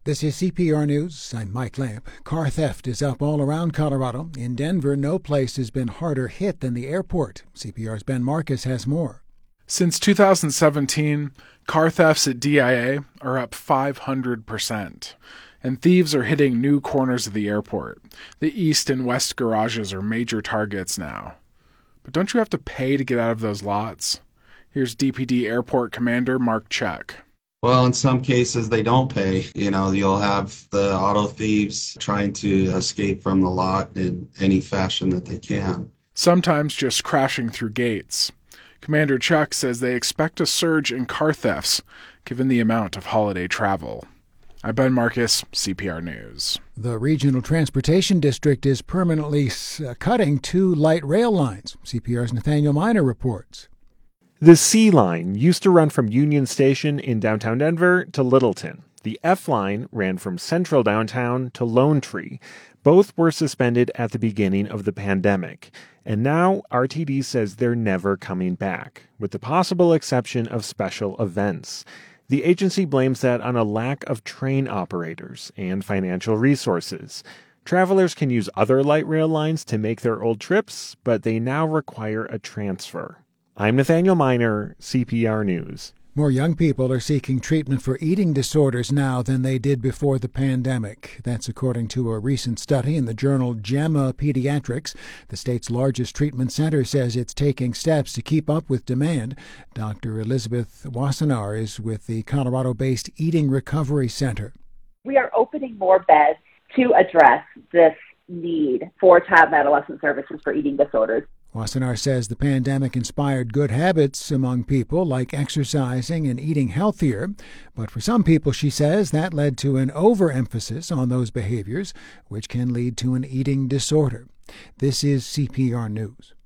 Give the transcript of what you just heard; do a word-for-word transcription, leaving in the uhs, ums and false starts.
This is C P R News. I'm Mike Lamp. Car theft is up all around Colorado. In Denver, no place has been harder hit than the airport. C P R's Ben Marcus has more. Since two thousand seventeen, car thefts at D I A are up five hundred percent, and thieves are hitting new corners of the airport. The east and west garages are major targets now. But don't you have to pay to get out of those lots? Here's D P D Airport Commander Mark Check. Well, in some cases, they don't pay. You know, you'll have the auto thieves trying to escape from the lot in any fashion that they can. Sometimes just crashing through gates. Commander Chuck says they expect a surge in car thefts, given the amount of holiday travel. I'm Ben Marcus, C P R News. The Regional Transportation District is permanently uh, cutting two light rail lines. C P R's Nathaniel Miner reports. The C line used to run from Union Station in downtown Denver to Littleton. The F line ran from central downtown to Lone Tree. Both were suspended at the beginning of the pandemic. And now R T D says they're never coming back, with the possible exception of special events. The agency blames that on a lack of train operators and financial resources. Travelers can use other light rail lines to make their old trips, but they now require a transfer. I'm Nathaniel Miner, C P R News. More young people are seeking treatment for eating disorders now than they did before the pandemic. That's according to a recent study in the journal JAMA Pediatrics. The state's largest treatment center says it's taking steps to keep up with demand. Doctor Elizabeth Wassenaar is with the Colorado-based Eating Recovery Center. We are opening more beds to address this need for child and adolescent services for eating disorders. Wassenaar says the pandemic inspired good habits among people, like exercising and eating healthier. But for some people, she says, that led to an overemphasis on those behaviors, which can lead to an eating disorder. This is C P R News.